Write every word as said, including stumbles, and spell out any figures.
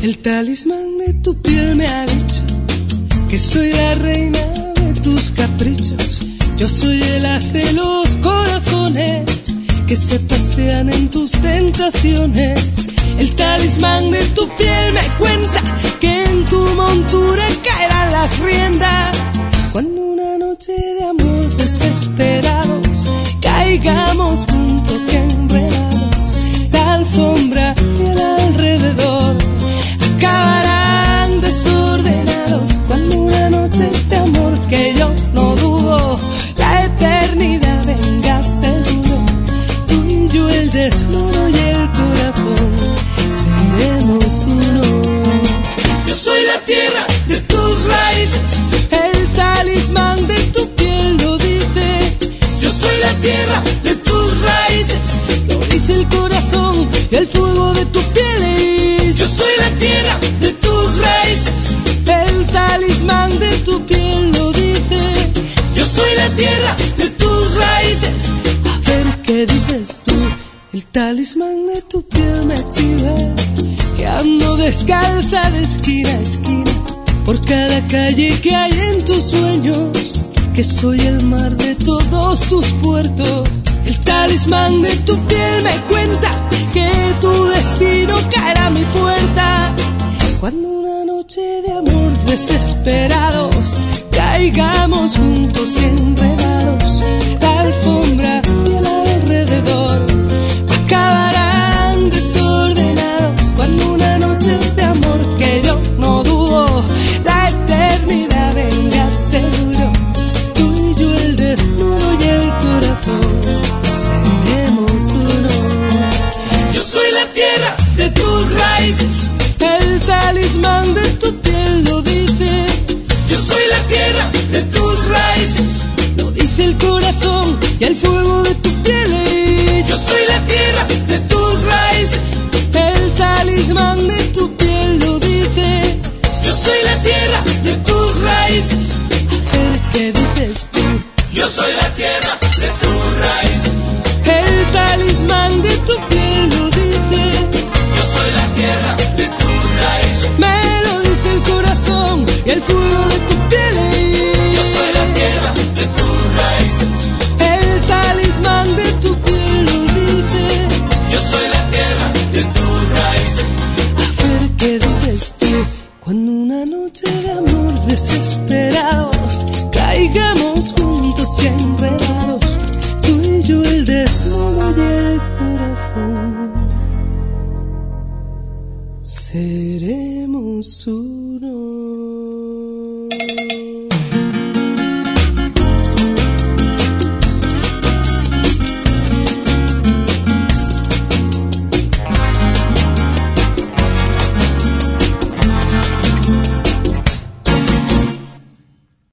El talismán de tu piel me ha dicho que soy la reina de tus caprichos. Yo soy el as de los corazones que se pasean en tus tentaciones. El talismán de tu piel me cuenta que en tu montura caerán las riendas. Cuando una noche de amor desesperados caigamos juntos y enredados, la alfombra y el alrededor acabarán desordenados. Cuando una noche de amor que yo no dudo, la eternidad venga seguro, tú y yo el desnudo y el corazón seremos uno. Yo soy la tierra de tus raíces, el talismán de tu piel lo dice. Yo soy la tierra de tus raíces, lo dice el corazón y el fuego de tu piel. Yo soy la tierra de tus raíces, el talismán de tu piel lo dice. Yo soy la tierra de tus raíces. A ver qué dices tú. El talismán de tu piel me chiva que ando descalza de esquina a esquina por cada calle que hay en tus sueños, que soy el mar de todos tus puertos. El talismán de tu piel me cuenta que tu destino caerá a mi puerta. Cuando una noche de amor desesperados caigamos juntos y enredados, la alfombra y el alrededor acabarán desordenados. Cuando una noche de amor que yo no dudo, la eternidad venga seguro, tú y yo el desnudo y el corazón seremos uno. Yo soy la tierra de tus raíces, el talismán de tu piel lo dice. Yo soy la tierra de tus raíces, lo dice el corazón y el fuego de tu piel. Yo soy la tierra de tus raíces, el talismán de tu piel lo dice. Yo soy la tierra de tus raíces. A ver qué dices tú. Yo soy la tierra de tus raíces, el talismán de tu piel lo dice. Yo soy la tierra de tus raíces, me lo dice el corazón y el fuego de tu piel. Yo soy la tierra de tus raíces, el talismán de tu piel lo dice. Yo soy la tierra de tus raíces. A ver qué dices tú. Cuando una noche de amor desesperados caigamos juntos y enredados, tú y yo el desnudo y el corazón seremos uno.